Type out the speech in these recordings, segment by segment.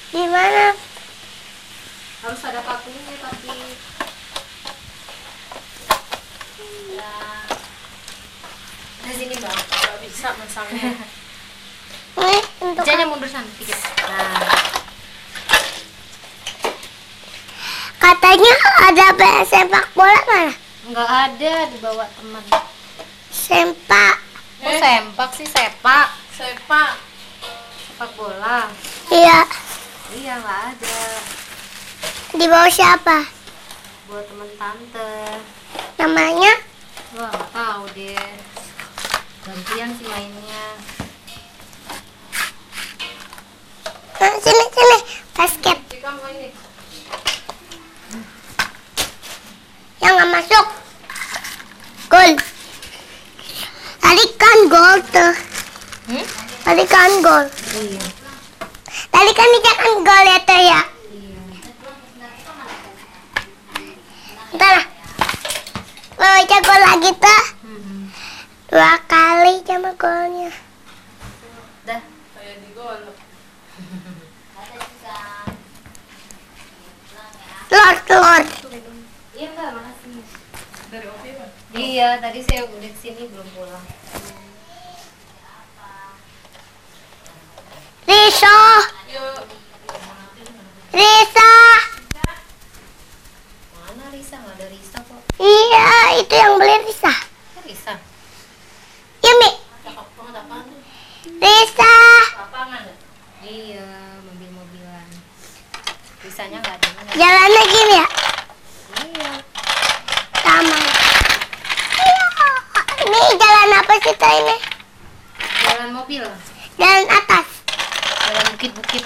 Gimana? Harus ada pakunya tapi. Ya. Di sini bang, nggak bisa masangnya. Nih, untuk Jangan mundur sana dikit. Nah, katanya ada sepak bola mana? nggak ada, dibawa teman. Sempak. Oh sempak sih, sepak. Sepak bola. Iya. Iya nggak ada. Di bawah siapa? Buat teman tante. Namanya? Wah nggak tahu deh. Gantian sih mainnya. Nah, sini. Basket. Yang nggak masuk. Gol. Tadi kan gol tuh. Tadi kan gol. Iya. Tadi kan dicetak gol ya tuh ya. Iya. Ntar lah. Mau jago lagi tuh. 2 kali sama golnya. Dah. Telur. Iya mbak, makasih. Iya, tadi saya udah kesini belum pulang. Risa. Mana Risa? Nggak ada Risa kok. Iya, itu yang beli Risa. Risa? Iya, Mi. Risa. Iya, mobil-mobilan. Risanya nggak ada. Jalannya gini ya? Iya. Taman. Iya. Ini jalan apa sih tuh ini? Jalan mobil. Jalan atas. Jalan bukit-bukit.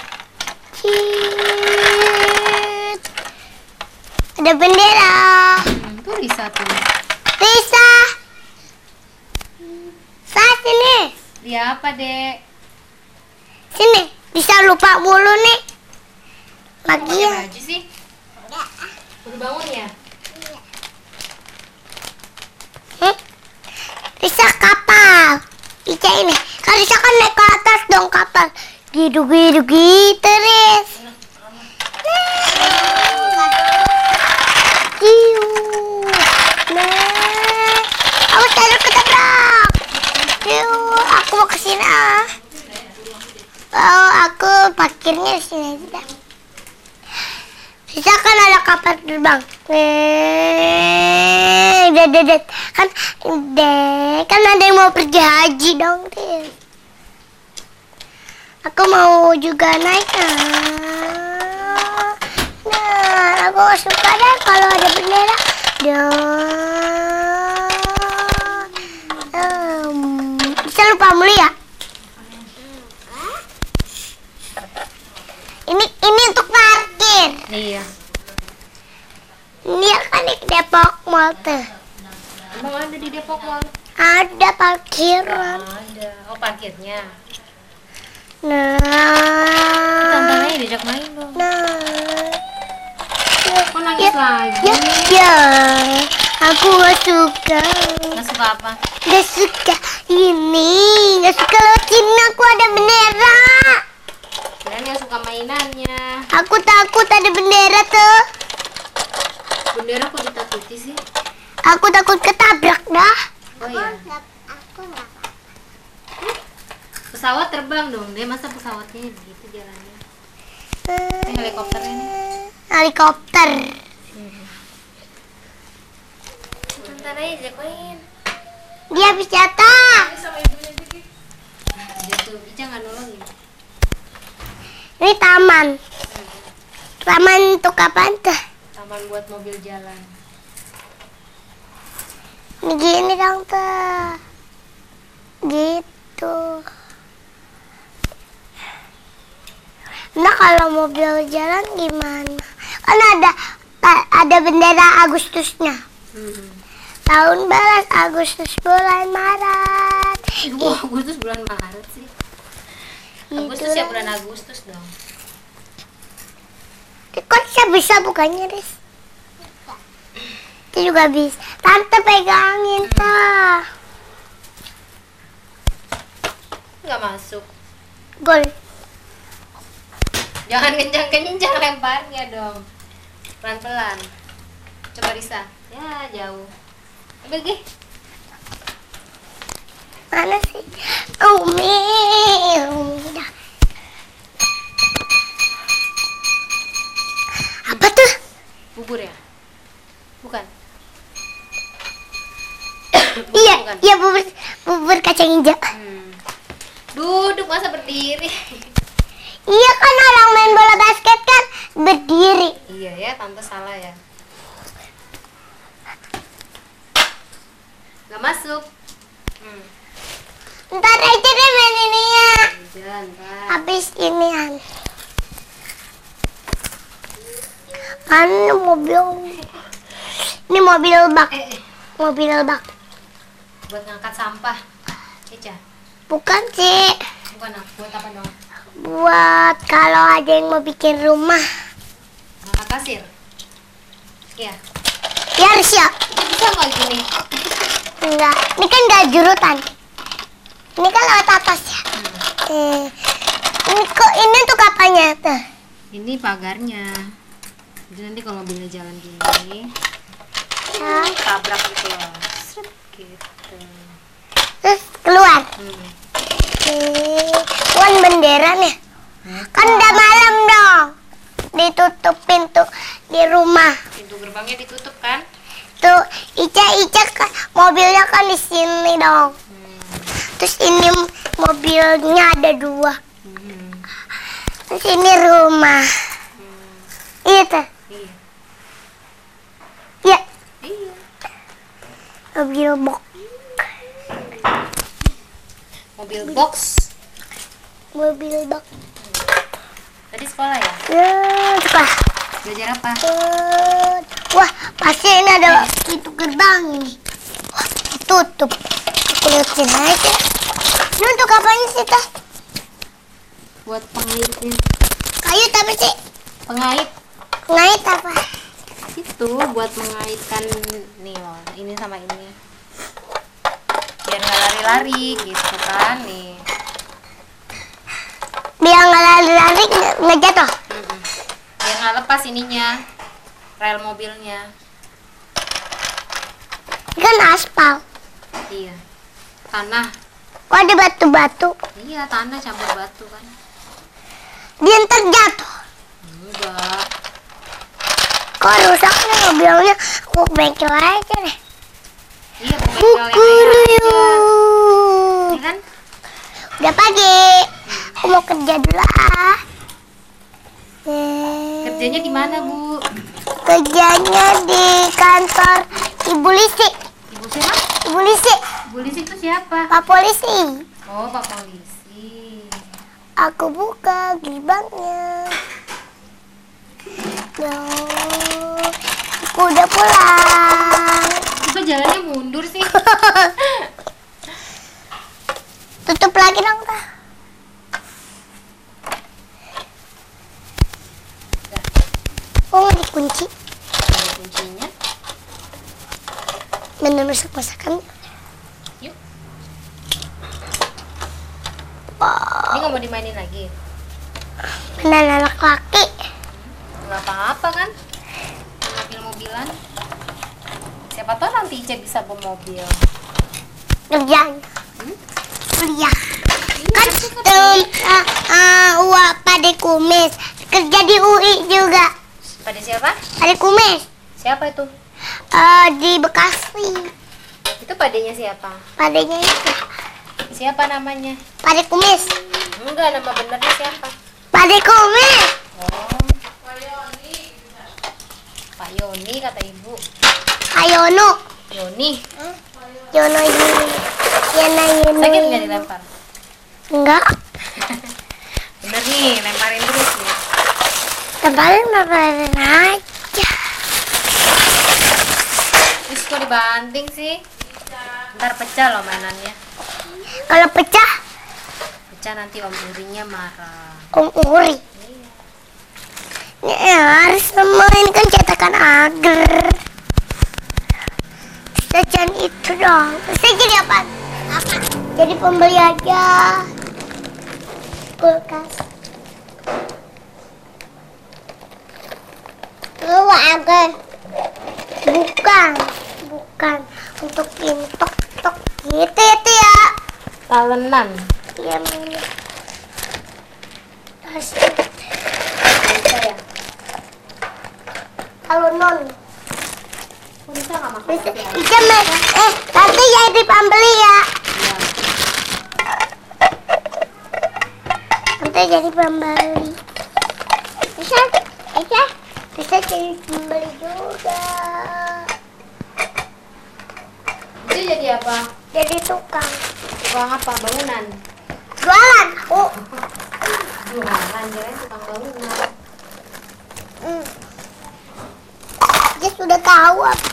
Cit. Ada bendera. Tuh Risa tuh. Risa. Sini. Dia apa dek? Sini. Bisa lupa mulu nih. Pakai Bagian. baju sih? Udah bangun ya? Risa kapal. Ica ini. Kan Risa kan naik ke atas dong kapal. Gitu, Riz. Ciu. Nah. Awas ada ketabrak. Ciu. Aku mau kesini ah. Oh, aku parkirnya di sini aja dah. Risa kan ada kapal terbang. Dedet. Kan ada yang mau pergi haji dong, Riz. Aku mau juga naik. Nah, aku suka deh kalau ada bendera. Bisa lupa mulu ya? Ini untuk parkir. Iya. Ini kan di Depok Mall tuh. Emang ada di Depok Mall? Ada parkiran. Ada. Oh parkirnya. Nah. Tantangannya diajak main dong. Nah. Kok nangis lagi? Ya, aku gak suka. Nggak suka apa? Gak suka ini. Gak suka lewat sini. Aku ada bendera. Kalian yang suka mainannya. Aku takut ada bendera tuh. Bendera kok ditakuti sih? Aku takut ketabrak dah. Oh iya. Pesawat terbang dong deh, masa pesawatnya begitu jalannya? Ini helikopter ini. Helikopter. Ntar aja ajak main. Dia habis jatuh. Jatuh, Ica nggak nolongin. Ini taman. Taman untuk apaan tuh? Taman buat mobil jalan. Ini gini dong tuh. Gitu. Nah kalau mobil jalan gimana? Kan ada bendera Agustusnya. Tahun barat Agustus bulan Maret. Wah, Agustus bulan Maret sih. Agustus ya bulan Agustus dong. Kok bisa bukannya, Riz? Itu juga bisa. Tante pegangin, tuh. Nggak masuk. Gol. Jangan kencang-kencang lemparnya dong. Pelan-pelan. Coba Risa. Ya, jauh. Ambil Gi. Mana sih? Umi dah. Apa tuh? Bubur ya? Bukan. Iya, Bukan. iya bubur kacang hijau. Duduk masa berdiri. Iya kan orang main bola basket kan berdiri. Iya ya, tante salah ya. Gak masuk. Ntar aja deh main ininya. Udah, ntar. Habis inian. Mana mobil? Ini mobil bak. Mobil bak. Buat ngangkat sampah. Eca. Bukan sih. Bukan apa? Buat apa dong? Buat kalau ada yang mau bikin rumah. Ngangkat pasir. Iya. Ya harus ya. Bisa nggak gini? Enggak. Ini kan enggak jurutan. Ini kan lewat atas ya. Ini kok ini tuh kapalnya tuh. Ini pagarnya. Jadi nanti kalau mobilnya jalan gini, Ya. tabrak gitu loh. Sret, gitu. Terus keluar. Wan bendera nih. Kan udah malam dong. Ditutup pintu di rumah. Pintu gerbangnya ditutup kan? Tuh, Ica kan mobilnya kan di sini dong. Terus ini mobilnya ada 2. Terus ini rumah. Iya tuh. Iya. Iya. Iya. Mobil box. Mobil box. Mobil box. Tadi sekolah ya? Suka. Belajar apa? Wah, pasti ini ada pintu gerbang ini. Wah, ditutup. Aku liatin aja. Ini untuk apanya sih, Teh? Buat pengaitnya. Kayu tapi sih. Pengait. Ngait apa? Itu buat mengaitkan nih loh, ini sama ini. Biar nggak lari-lari gitu kan nih. Biar nggak lari-lari nggak jatuh. Biar nggak lepas ininya, rel mobilnya. Ini kan aspal. Iya. Tanah. Kok ada batu-batu? Iya, tanah campur batu kan. Dia ntar jatuh. Enggak. Kok rusak nih mobilnya? Aku bengkel aja deh. Iya, bengkel yang kayak aja. Iya kan? Udah pagi. Aku mau kerja dulu ah. Kerjanya di mana, Bu? Kerjanya di kantor Ibu Lisi. Ibu siapa? Ibu Lisi. Bu Lisi itu siapa? Pak Polisi. Oh, Pak Polisi. Aku buka gerbangnya. Duh, aku udah pulang. Kok jalannya mundur sih? Tutup lagi dong, Kak. Oh, nggak dikunci. Ada kuncinya. Bener masak-masakan. Yuk. Wow. Ini nggak mau dimainin lagi? Bener anak laki. Nggak apa-apa kan? Mobil-mobilan. Siapa tahu nanti Ica bisa bawa mobil. Kerjaan. Kuliah. Kan pada Kumis. Kerja di UI juga. Pada siapa? Pada Kumis. Siapa itu? Di Bekasi. Itu padanya siapa? Padanya itu. Siapa namanya? Pada Kumis. Enggak, nama benernya siapa? Pada Kumis. Oh. Pak Yoni kata ibu. Ayono. Yoni. Yono Yuni. Yana Yuni. Sakit nggak dilempar? Enggak. Bener nih, lemparin terus nih. Lemparin aja. Terus kok dibanting sih? Ntar pecah loh mainannya. Kalau pecah, Pecah nanti Om Urinya marah. Om Uri. Ya, harus memainkan cetakan agar. Jajan itu dong. Saya jadi apa? Apa? Jadi pembeli aja. Kulkas. agar bukan untuk intok tok gitu itu ya. Talenan. Iya Mimi. Terus Bisa ya? kalau non Bisa nggak makan? bisa nanti jadi pembeli ya. Iya. Nanti jadi pembeli. Bisa jadi pembeli juga. Itu jadi apa? Jadi tukang Tukang apa? Bangunan. jualan. Jualan, kirain tukang bangunan. Dia sudah tahu apa.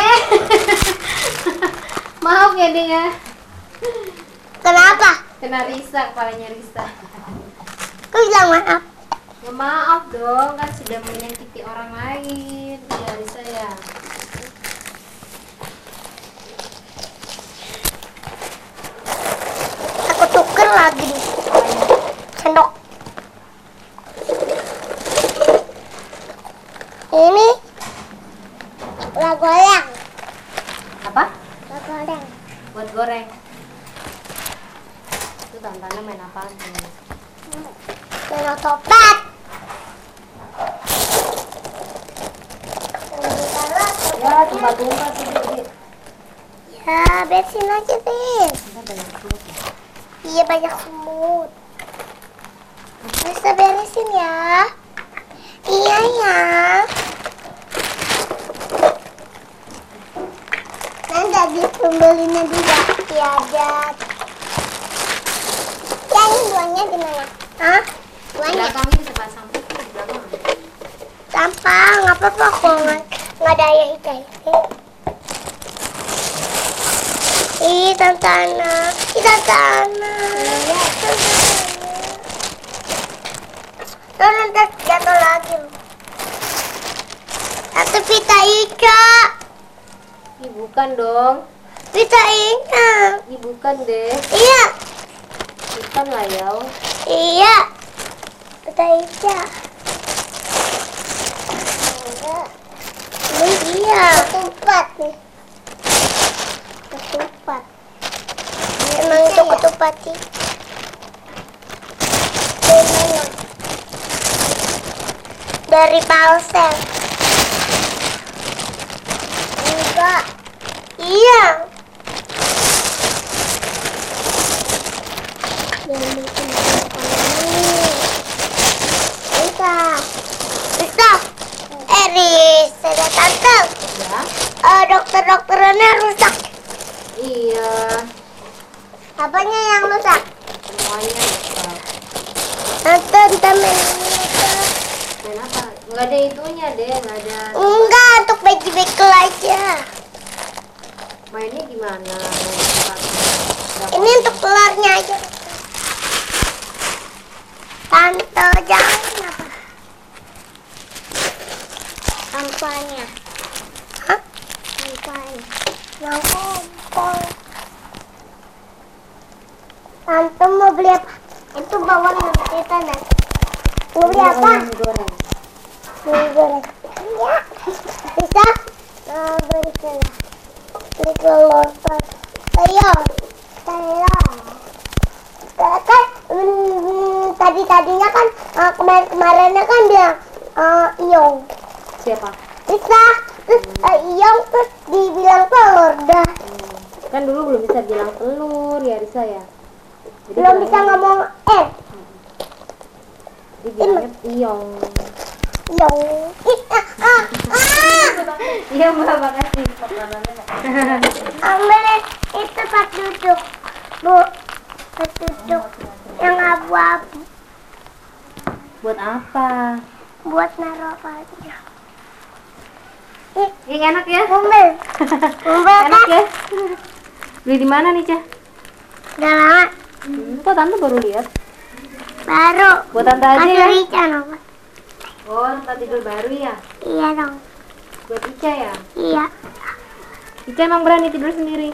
Maaf ya Ding ya. Kenapa? Kena Risa, kepalanya Risa. Kau bilang maaf. Ya maaf dong, kan sudah menyakiti orang lain. Ya Risa ya. Aku tuker lagi nih. Sendok. Ini lah goreng. Apa? Lah goreng. Buat goreng. Itu tantannya main apa nih? Dan otopet. Ya, tumpah-tumpah tuh Dek. Ya, beresin aja, Bin. Kita banyak semut ya. Iya, banyak semut. Bisa beresin ya. Iya, ya. Kan tadi pembelinya juga tiada. Ya, ini buangnya di mana? Hah? Buangnya? Belakang ini bisa pasang tuh di belakang. Sampah, nggak apa-apa kok. Nggak ada ayah ikai. Ih, Tantana. Ih, Tantana. Tuh, nanti jatuh lagi. Atau pita Ica. Ih, bukan dong. Pita Ica. Ih, bukan deh. Iya. Bukan lah ya. Iya. Pita Ica. Ini dia. Ketupat nih. Ketupat. Emang itu ketupat sih. Dari Palsel. Enggak. Iya. Bisa. Bisa. Eris, ada tante. Ya. Dokter-dokterannya rusak. Iya. Apanya yang rusak? Semuanya rusak. Tante main Dan apa? Nggak ada itunya deh, nggak ada. enggak, untuk bekel aja. Mainnya gimana? Ini untuk telurnya aja. Tante jangan apa? Sampahnya. Hah? Sampahnya. Mau kompor. Tante mau beli apa? Itu bawang yang kita nih. Mau beli apa? Goreng. Mau goreng. Ya. Bisa? Nah, beli telur. Beli telur. Ayo. Telur. Kan tadinya kan kemarinnya kan bilang Iyong. Siapa? Bisa. Terus Iyong terus dibilang telur dah. Kan dulu belum bisa bilang telur ya Risa ya. Jadi Belum bisa ngomong Dia bilangnya Iyong. Iyong. Iya Mbak, makasih. Ambil itu pas duduk. Bu. Pas duduk. Yang abu-abu. Buat apa? Buat naruh apa aja. Ih, enak ya? Ambil. Ambil Enak kan? ya? Beli di mana nih, Cah? Udah lama. Kok tante baru lihat? Baru. Buat tante aja Kasih ya? Rica apa? Oh, tempat tidur baru ya? Iya dong. Buat Ica ya? Iya. Ica emang berani tidur sendiri?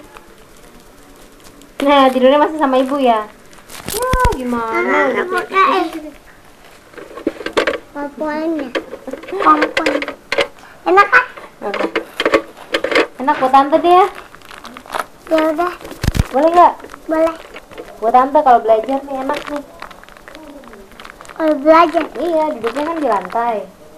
Nah, tidurnya masih sama ibu ya? Ya, gimana? Udah Pakai. Papuannya. Kompon. Enak kan? Oke. Enak buat tante dia. Ya udah, Boleh nggak? boleh. Buat tante kalau belajar nih enak nih. Kalau belajar. Iya, duduknya kan di lantai.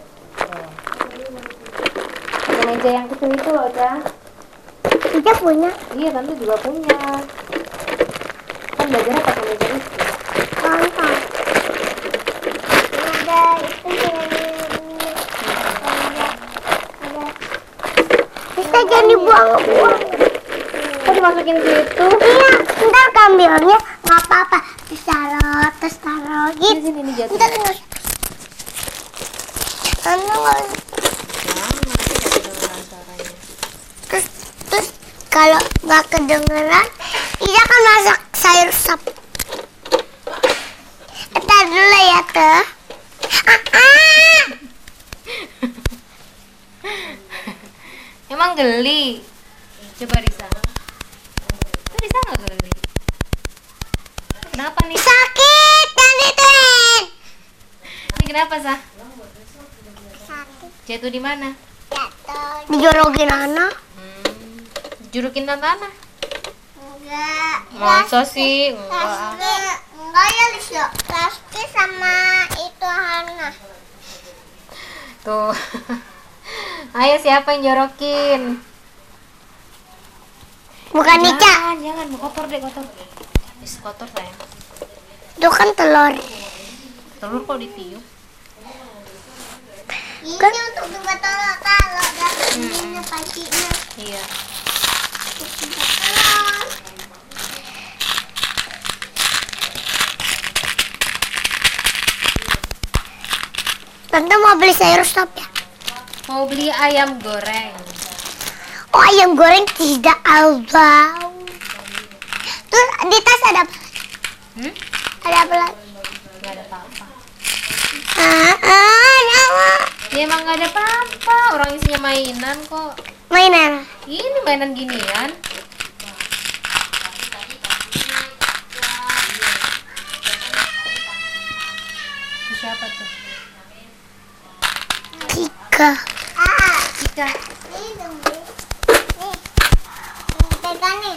Pakai meja yang kecil itu loh, Cah. Kita punya. Iya, tante juga punya. Kan belajarnya pakai meja itu. Mantap. Ada itu kita jangan dibuang-buang. Kok dimasukin situ? Iya, ntar kambilnya nggak apa-apa. Terus taruh Sini, gitu. sini, ini jatuh. Ntar nggak. Anu nggak. Terus kalau nggak kedengeran, Ida kan masak sayur sop. Ntar dulu ya tuh. Emang geli. Coba Risa. Tuh Risa nggak geli. Kenapa nih? Sakit dan dituin. Ini kenapa, Sah? Sakit Jatuh di mana? jatuh. Dijorokin anak? Jurukin tanah. Enggak. Masa sih? Enggak. Enggak ya Lisyo. Lasky sama itu Hana. Tuh. Ayo siapa yang jorokin? Bukan Nica. Jangan, kotor deh, kotor. Kotor sayang. Itu kan telur. Telur kok ditiup? Ini untuk juga telur kalau dagingnya pancinya. Iya. Tante mau beli sayur sop ya? Mau beli ayam goreng. Oh, ayam goreng tidak albau. Terus di tas ada apa? Ada apa lagi? Gak ada apa-apa. Ada. Ya emang gak ada apa-apa. Orang isinya mainan kok. Mainan. Ini mainan ginian. Ini siapa tuh? Cika. Cika. Nih. Pegang nih.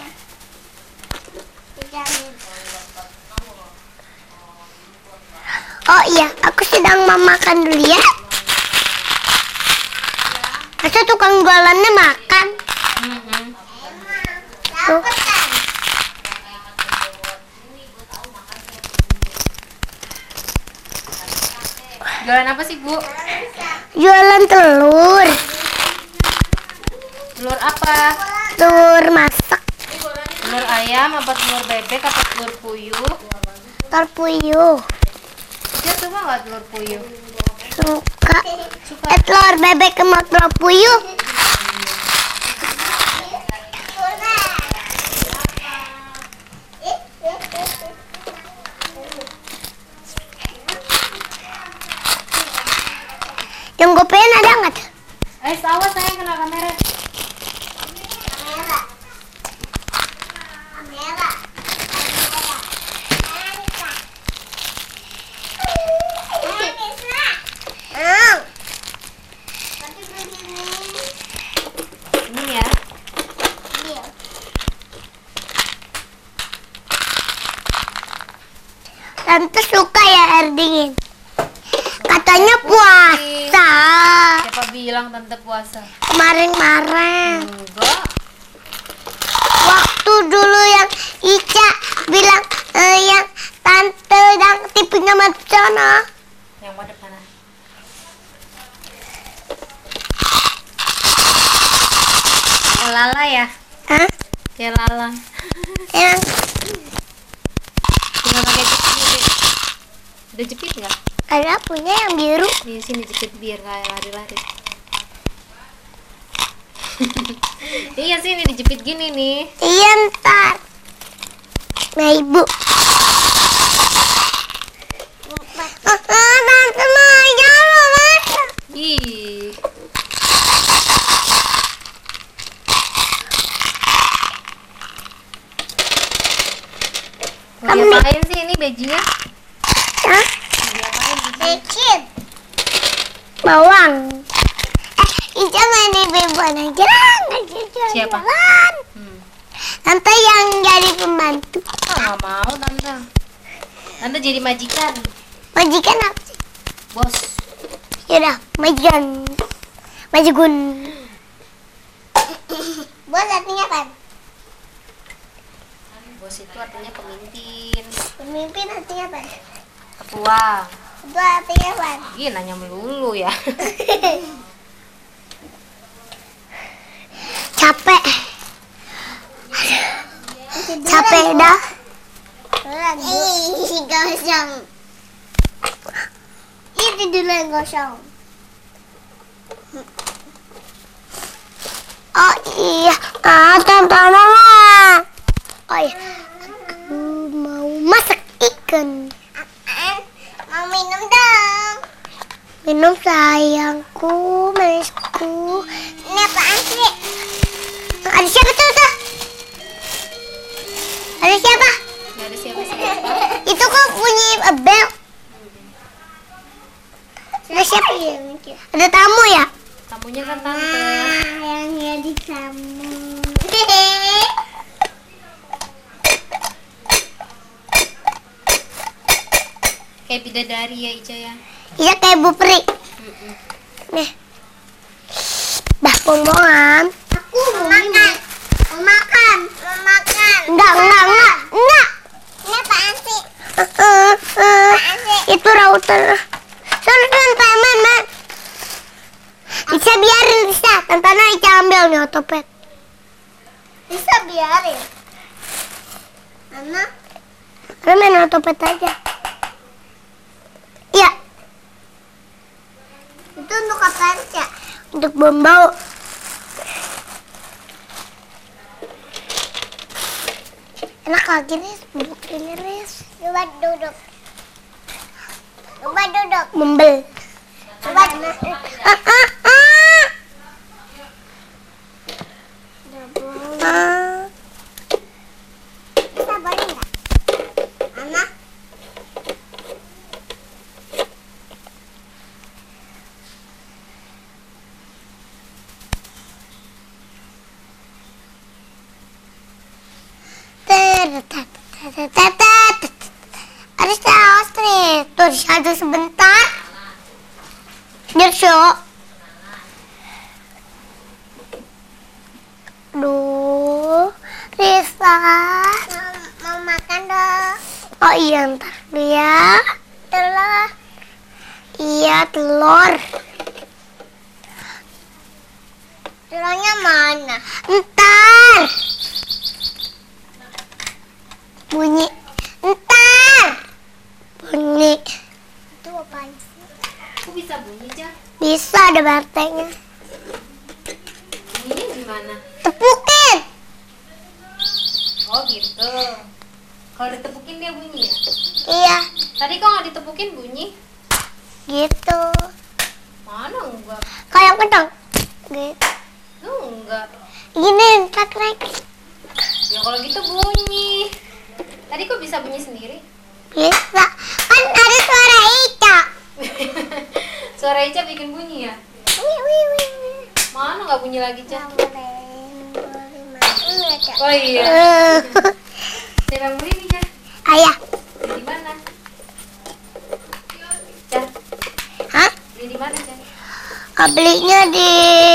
Oh iya, aku sedang memakan dulu ya. Masa tukang jualannya makan? Tuh. Jualan apa sih, Bu? Jualan telur. Telur apa? Telur masak. Telur ayam apa telur bebek apa telur puyuh? Telur puyuh. Dia suka nggak telur puyuh? Suka. Suka. Telur bebek sama telur puyuh. Yang gue pengen ada nggak tuh? Awas saya kena kamera. Ini ya. Tante suka ya air dingin. Katanya puasa. Siapa bilang tante puasa? Kemarin-kemarin. Enggak. Waktu dulu yang Ica bilang yang tante dan TV-nya Matsana. Yang pada mana? Lala ya? Hah? Kayak lala. Yang Tinggal pakai jepit deh. Udah jepit nggak? ada punya yang biru. Di sini jepit biar kayak lari-lari. Iya sih, ini dijepit gini nih. Iya ntar. Nah ibu. Tante Maya loh masa. Ih. Mau diapain sih ini bajunya? Hah? Mau diapain sih? Becin. Bawang. Ica main di beban aja lah. Siapa? Jalan. Tante yang jadi pembantu. Oh, nggak mau tante. Tante jadi majikan. Majikan apa sih? Bos. Yaudah, majikan. Majigun. Bos artinya apa? Bos itu artinya pemimpin. Pemimpin artinya apa? Ketua. Ketua artinya apa? Ih, nanya melulu ya. Capek. Capek dah. Gosong. Itu dulu yang gosong. Oh iya, tontonan lah. Oh iya, aku mau masak ikan. Mau minum dong. Minum sayangku, manisku. Ini apaan sih? Ada siapa tuh? Ada siapa? Nggak ada siapa-siapa. Itu kok bunyi bel? Ada siapa ya? Ada tamu ya? Tamunya kan tante. Yang jadi tamu. Kayak bidadari ya Ica ya. Iya kayak Bu Pri. Nih. Dah bongbongan. Aku mau makan. Mau makan. Mau makan. Enggak. Ini apaan sih? Itu router. Sorry teman-teman, Man. Bisa biarin, bisa. Tantana Ica ambil nih otopet. Bisa biarin. Mana? Main otopet aja. Iya. Itu untuk apaan, Cak? Untuk bom bau. Enak lagi nih, bubuk ini Riz. Coba duduk. Membel. Coba Bisa boleh nggak? Anak? Ada saus nih. Tuh diadu sebentar. Biar show. Duh, Risa. Mau makan dong. Oh iya, ntar dulu ya. Telur. Iya, telur. Telurnya mana? Ntar. Bunyi. Ntar. Bunyi. Itu apaan sih? Kok bisa bunyi aja? Bisa, ada bantengnya. Bunyinya gimana? Tepukin. Oh gitu. Kalau ditepukin dia bunyi ya? Iya, Tadi kok nggak ditepukin bunyi? gitu. Mana enggak? Kayak pedang. Gitu. Enggak. Gini, krek. Ya kalau gitu bunyi. Tadi kok bisa bunyi sendiri? Bisa. Kan ada suara Ica. Suara Ica bikin bunyi ya? Wih. Mana nggak bunyi lagi, Ca? Ayah. Oh iya. Siapa yang beli nih, Ca? Beli di mana? Ca, Hah? beli di mana, Ca? Belinya di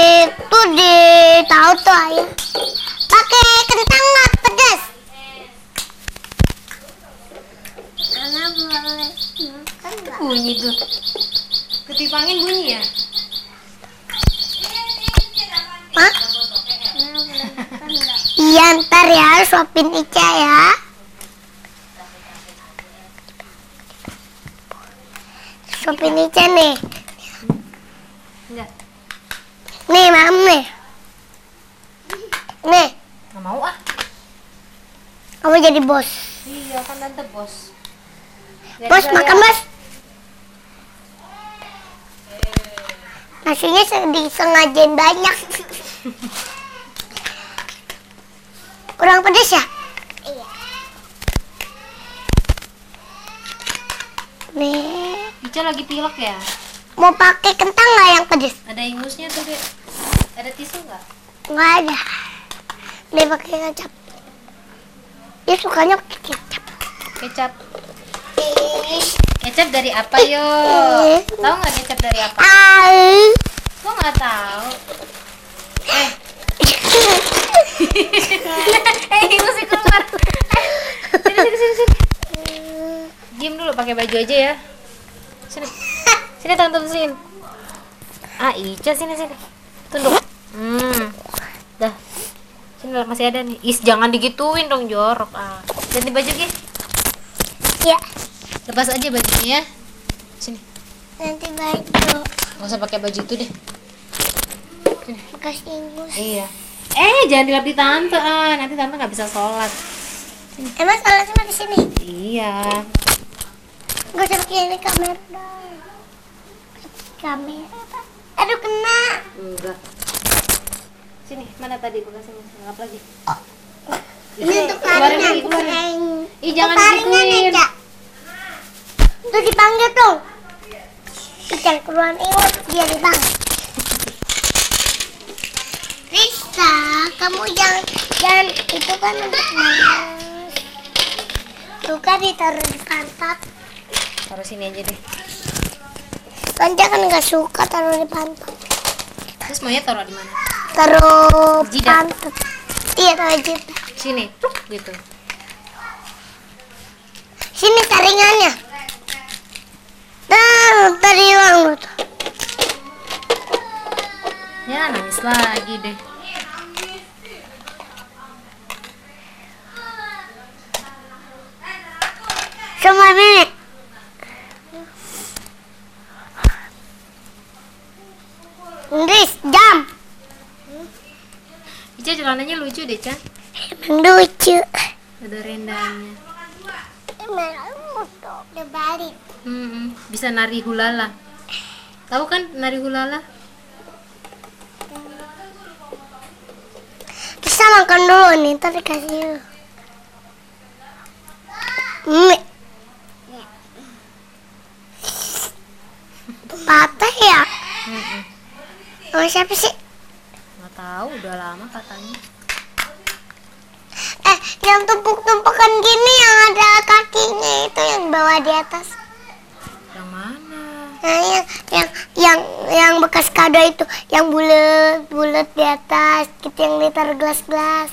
tahu tuh ayah. Pakai kentang nggak pedas? Anak boleh makan nggak? Bunyi tuh. Ketiup angin bunyi ya? Hah? Iya, ntar ya, suapin Ica ya. Suapin Ica nih. Enggak. Nih, mam nih. Nih, Nggak mau ah. kamu jadi bos. Iya kan tante bos. Jadi Bos, saya- makan bos. Nasinya disengajain banyak. Kurang pedas ya? Iya. Nih, Ica lagi pilek ya? mau pakai kentang nggak yang pedas? Ada ingusnya tuh, Dek. Ada tisu nggak? Nggak ada. Dia pakai kecap. Dia sukanya pakai kecap. Kecap. Ih. Kecap dari apa yo? Tahu nggak kecap dari apa? Ah. Kok nggak tahu? Mesti keluar. Sini. Diam dulu, pakai baju aja ya. Sini. Sini tante sini. Ica sini. Tunduk. Dah. Sini lah, masih ada nih. Jangan digituin dong, jorok. Ganti baju Gi. Ya. Lepas aja bajunya ya. Sini. Nanti baju. Nggak usah pakai baju itu deh. Sini. Bekas ingus. Iya. Jangan dilap di tante. Nanti tante nggak bisa sholat. Emang salatnya di sini? Iya. Gak usah pakai ini kamera dong. Kamera. Aduh kena. Enggak. Sini, mana tadi bekasnya? Lap lagi. Ini untuk keluarin taringnya. lagi, keluarin. Jangan taringnya nih, digituin. Cak. Tuh dipanggil tuh. Ikan keluar ingus dia dipanggil. Risa, kamu jangan itu kan untuk nanas. Tuh kan ditaruh di pantat. Taruh sini aja deh. Kan dia kan nggak suka taruh di pantat. Terus maunya taruh di mana? Taruh Jidat. pantat. Iya, taruh jidat. Sini, pluk, gitu. Sini taringannya. Nah, tadi hilang tuh. Ya, nangis lagi deh. Sama nenek. Ndris, jam. Ica celananya lucu deh, Chan. Emang lucu. Ada rendangnya. Emang udah balik. Bisa nari hulala. Tahu kan nari hulala? Bisa makan dulu nih, ntar dikasih dulu. Patah ya? Oh, siapa sih? Nggak tahu, udah lama katanya. Yang tumpuk-tumpukan gini yang ada kakinya itu yang bawa di atas. Yang mana? Nah, yang bekas kado itu, yang bulat di atas, gitu, yang ditaruh gelas-gelas.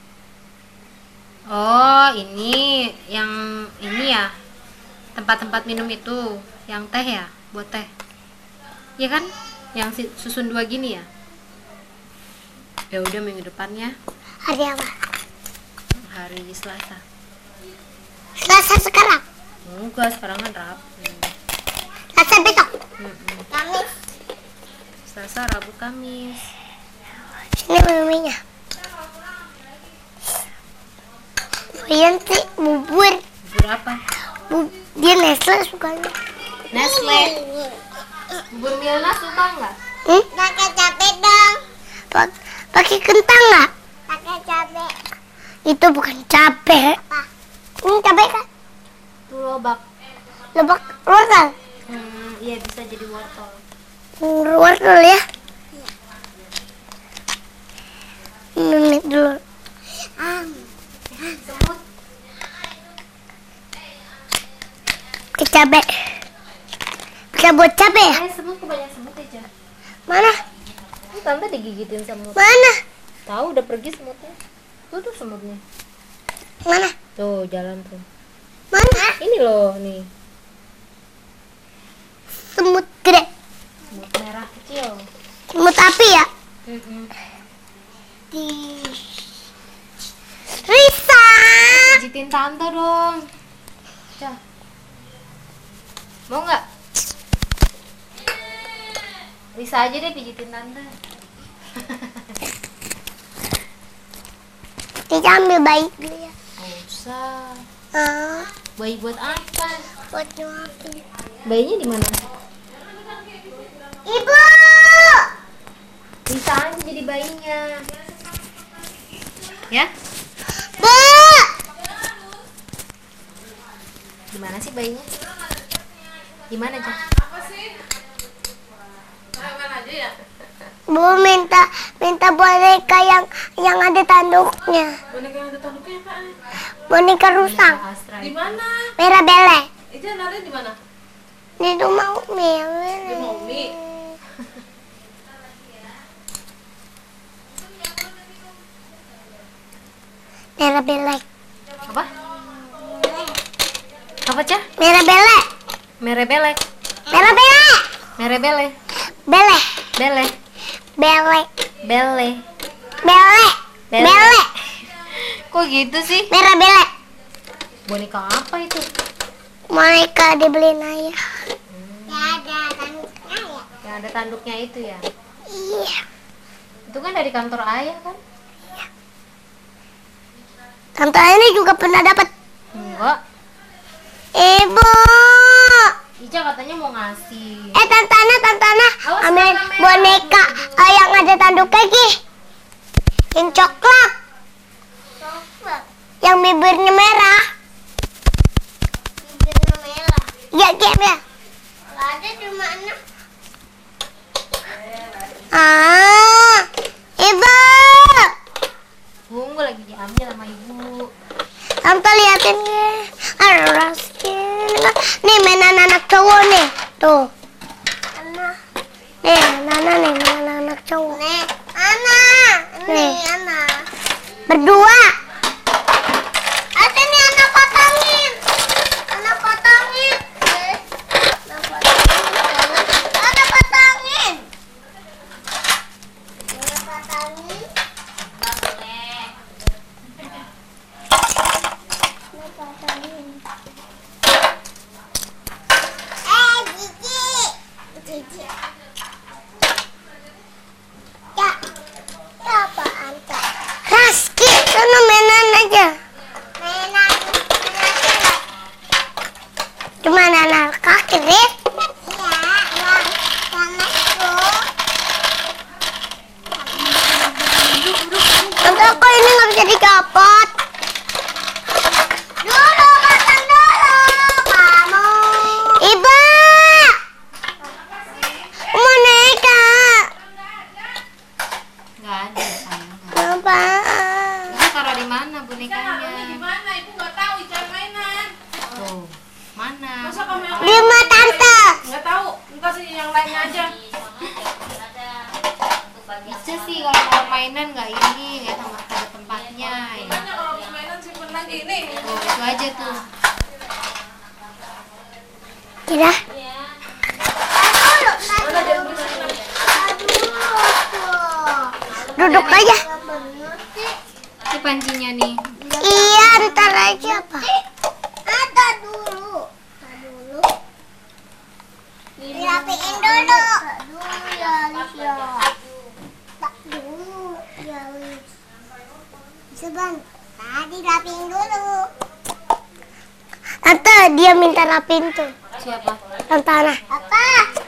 Oh, ini yang ini ya. Tempat-tempat minum itu, yang teh ya, buat teh. Iya kan? Yang susun 2 gini ya. Ya udah minggu depannya. Hari apa? Hari Selasa. Selasa sekarang? Enggak, sekarang kan Rabu. Selasa besok? Kamis? Selasa, Rabu, Kamis. Sini minuminya. Yanti bubur. Bubur apa? Dia Nestle sukanya. Nestle. Bubur Milna suka nggak? Pakai cabe dong. Pakai kentang nggak? Pakai cabe. Itu bukan cabe. Apa? Ini cabe kan? Itu lobak. Lebak wortel. Iya bisa jadi wortel. Wortel ya. Menit dulu. Semut. Pakai cabe. Bisa buat cabe ya? Semut kebanyakan semut aja. Mana? Tante digigitin semut. Mana? Tahu udah pergi semutnya. Tuh semutnya. Mana? Tuh jalan tuh. Mana? Ini loh nih. Semut gede. Semut merah kecil. Semut api ya? Di Risa. Pijitin tante dong. Cah. Mau nggak? Risa aja deh pijitin tante. Kita ambil bayi dulu ya. Nggak usah. Ah, Bayi buat apa? buat nyuapin. Bayinya di mana? Ibu. Risa aja jadi bayinya. Ya? Bu. Di mana sih bayinya? Di mana, Cah? Bu minta Minta boneka yang ada tanduknya. Boneka yang ada tanduknya apaan? Boneka rusang. Di mana? Merah bele. Itu ada di mana? Di rumah Umi. Di rumah Umi. Merah bele. Apa? Apa, Cah? Merah bele. Mere belek. Merah bele. Mere bele. Bele. Bele. Bele. Bele. Bele. Bele. Bele. Kok gitu sih? Merah bele. Boneka apa itu? Boneka dibeliin ayah. Yang ada tanduknya itu ya? Iya. Itu kan dari kantor ayah kan? Tante ini juga pernah dapat. Enggak. Ibu. Ica katanya mau ngasih. Tantana Awas, ambil warna merah. boneka yang ada tanduknya Ki. Yang coklat. Yang bibirnya merah. Bibirnya merah. Iya, Ki, ya. Ada di mana? Ibu. Tunggu lagi diambil sama ibu. Tante liatin Ki. Nih mainan anak cowok nih. Tuh. Nih, mainan anak cowok. Nih, nih. Berdua. Sini anak potongin. Anak potongin. Anak potongin. Gigi. Ya. Apaan, Kak? Raski, sana mainan aja. Mainan. Cuma anak kaki, Rit. Iya, sama itu. Tante, kok ini nggak bisa dicopot? Dulu, makan dulu, kamu. Ibu. Boneka. Nggak ada sayang. Apa? Ibu taruh di mana bonekanya? Di mana? Ibu nggak tahu Ica mainan. Tuh. Mana? Masa kamu yang Di rumah tante. nggak tahu? Entar sih yang lainnya aja. Ica sih kalau mau mainan nggak ini, nggak sama ada tempatnya. Ya. Mana kalau habis mainan simpen lagi ini. Tuh, itu aja tuh. Tidak. Duduk aja. Ini pancinya nih. Iya, ntar aja apa? Ada dulu. Dirapiin dulu. Tak dulu, ya. Sebentar, dirapiin dulu. Tante, dia minta rapiin tuh. Siapa? Tante Ana. Apa?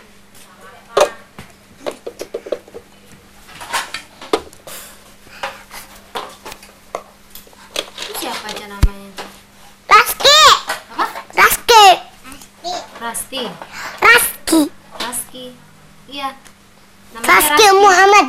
Ini siapa aja namanya tuh? Raski. Apa? Raski. Rasti. Raski. Raski. Iya. Namanya Raski Muhammad.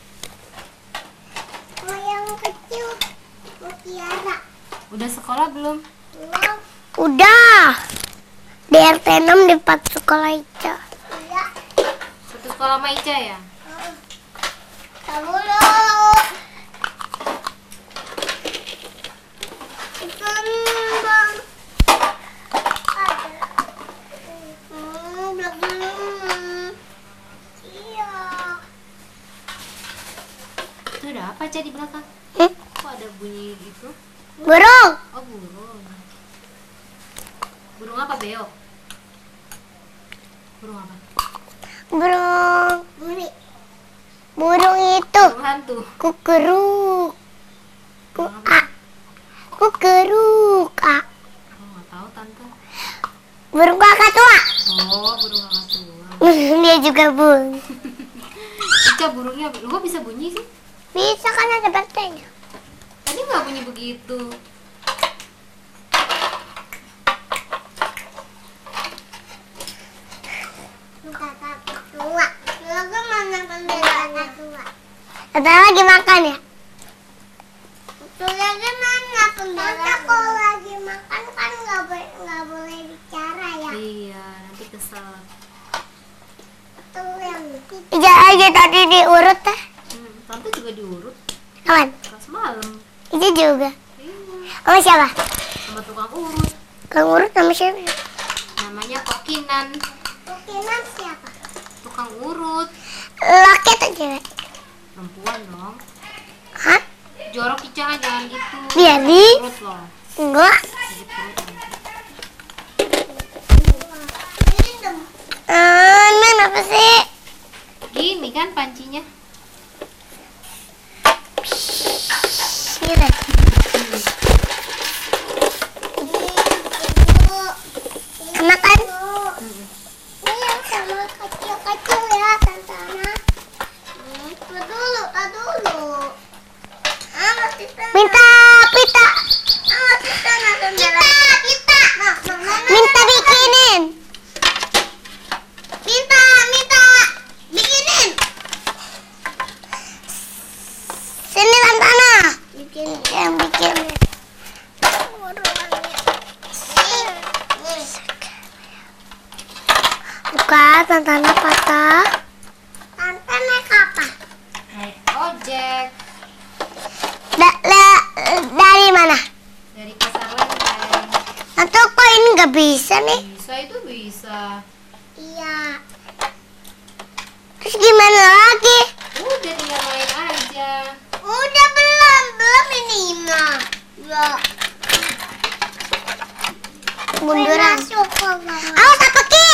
Oh, yang kecil. Mutiara. Udah sekolah belum? Udah. Di RT 6 di Pak Sekolah Ica. Iya. Satu sekolah sama Ica ya? Dulu. Itu ada apa Ca di belakang? Kok ada bunyi gitu? Burung. Oh burung. Burung apa Beo? Burung apa? Burung. Burung itu. Burung hantu. Kukeruk. Kukeruk. Oh nggak tahu tante. Burung kakak tua. Oh burung kakak tua. Dia juga burung. Ica burungnya, lu kok bisa bunyi sih? Bisa kan ada baterainya. Tadi nggak bunyi begitu. Kakak tua. Lagu mana pembelaan tua? Tante lagi makan ya? Lagi mana Tante kalau lagi makan kan nggak boleh bicara ya? Iya, nanti kesel. Ija aja tadi diurut teh. Tante juga diurut Kawan? pas malam. Ija juga. Iya, Sama siapa? sama tukang urut. Kang urut sama siapa? Namanya Kokinan. Kokinan siapa? Tukang urut. Laki atau cewek? Perempuan dong. Hah? Jorok Ica, jangan gitu. Jadi? Urut loh. Enggak. Sakit perut nanti. Ini apa sih? Gini kan pancinya. Gitu. Enak kan? Ini yang sama kecil-kecil ya, Tante Ana. Tak dulu. Minta pita. Minta bikinin. Minta bikinin. Sini Tante Ana. Yang bikin. Bukan, Tante Ana patah. Tante naik apa? Naik ojek Dari mana? dari pasar Lenteng. Atau kok ini nggak bisa nih? Bisa, itu bisa. Iya. Terus gimana lagi? Udah tinggal main aja. Udah belum ini mah. Ya. Munduran. Awas apa Ki?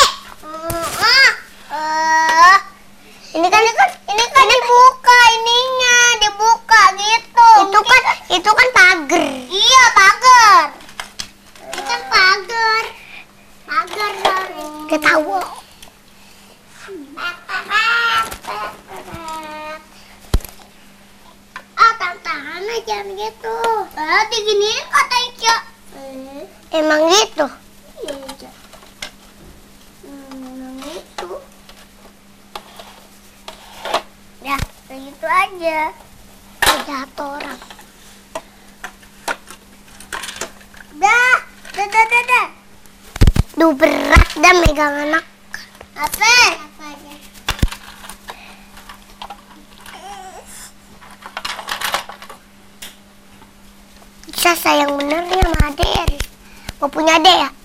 Ini kan dibuka ininya, dibuka gitu. Itu kan pagar. Iya, pagar. Ini kan pagar. Pagar dari. Ketawa. Tante Ana jangan gitu. Diginiin kata Ica. Emang gitu? Iya, Ica. Emang gitu. Ya, begitu aja. Jatuh orang. Dah. Duh, berat dah megang anak. Apa aja? Bisa sayang bener nih sama adek ya. Mau punya adek ya?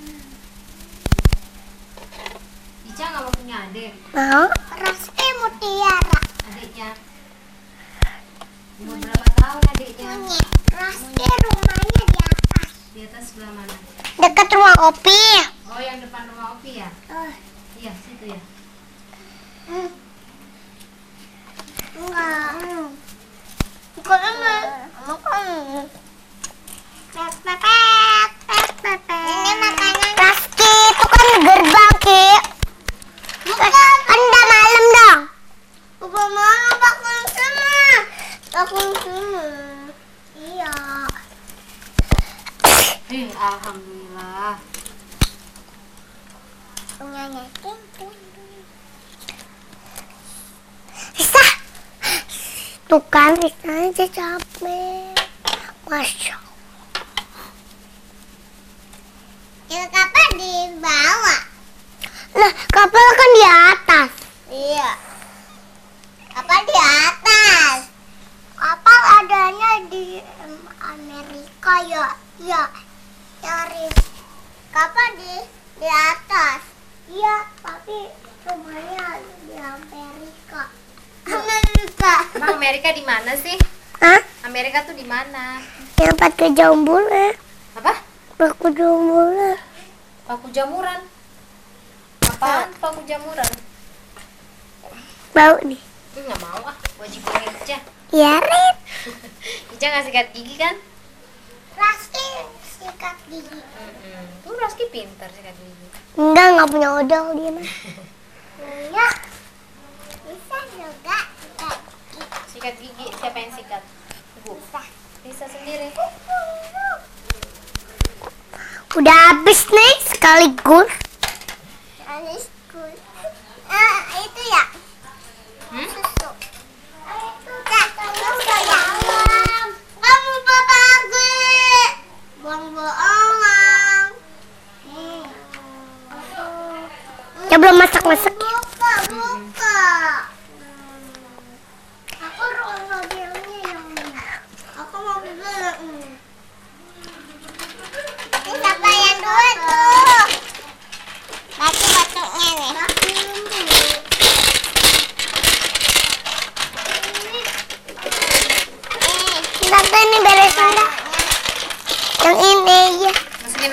Ica nggak mau punya adik. Mau? Raske mutiara. Adiknya umur berapa tahun adiknya? Raske rumahnya di atas. Di atas sebelah mana? Dekat rumah Opi. Oh, yang depan rumah Opi ya? Iya, situ ya. Enggak. Bukan makan. Ini makanan. Raski itu kan gerbang Ki. Kan udah malam dong. Udah malam bangun semua. Iya. Alhamdulillah. Punyanya Timpun. Risa. Tuh kan Risa aja capek. Masya Allah. Ya kapal di bawah. Lah kapal kan di atas. Iya. Kapal di atas. Kapal adanya di Amerika ya. Ya. Cari kapal di atas. Iya, tapi rumahnya di Amerika. Amerika. Emang Amerika di mana sih? Hah? Amerika tuh di mana? Yang pakai jambulnya. Apa? Pakai jambulnya. Paku jamuran. Apaan paku jamuran? Bau nih. Nggak mau ah, wajib punya Ica. Ya, Rit. Ica nggak sikat gigi kan? Raski sikat gigi. Tuh Raski pintar sikat gigi. Enggak punya odol dia mah. Iya. Bisa juga sikat gigi. Sikat gigi, siapa yang sikat? Ibu. Bisa sendiri. Udah habis nih sekaligus. Itu ya. Hmm? Susu. Itu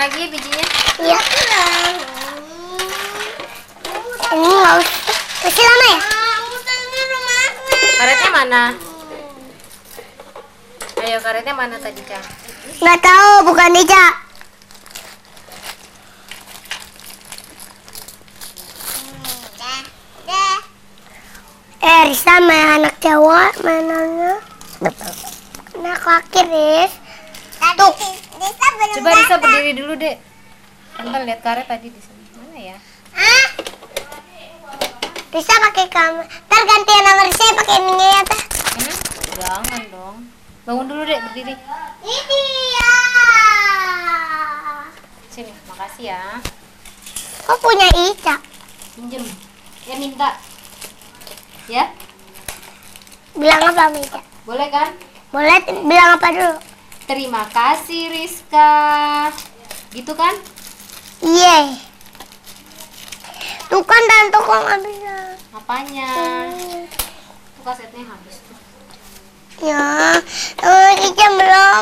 lagi ya bijinya. Iya. Ini nggak usah. Masih lama ya? Karetnya mana? Ayo, karetnya mana tadi, Ca? Nggak tahu, bukan Ica. Risa main anak Jawa, mainannya. Anak laki, Riz. Tuh. Coba Risa berdiri dulu, Dek. Tante lihat karet tadi di sini. Mana ya? Risa pakai kamera. Ntar gantian sama Risa pakai ininya ya, Teh. Jangan dong. Bangun dulu, Dek, berdiri. Ini dia. Sini, makasih ya. Kok punya Ica? Pinjem. Ya minta. Ya? Bilang apa sama Ica? Boleh kan? Boleh bilang apa dulu? Terima kasih Rizka. Gitu kan? Iya. Tuh kan tante kok nggak bisa. Apanya? Tuh kasetnya habis tuh. Ya, Ica belum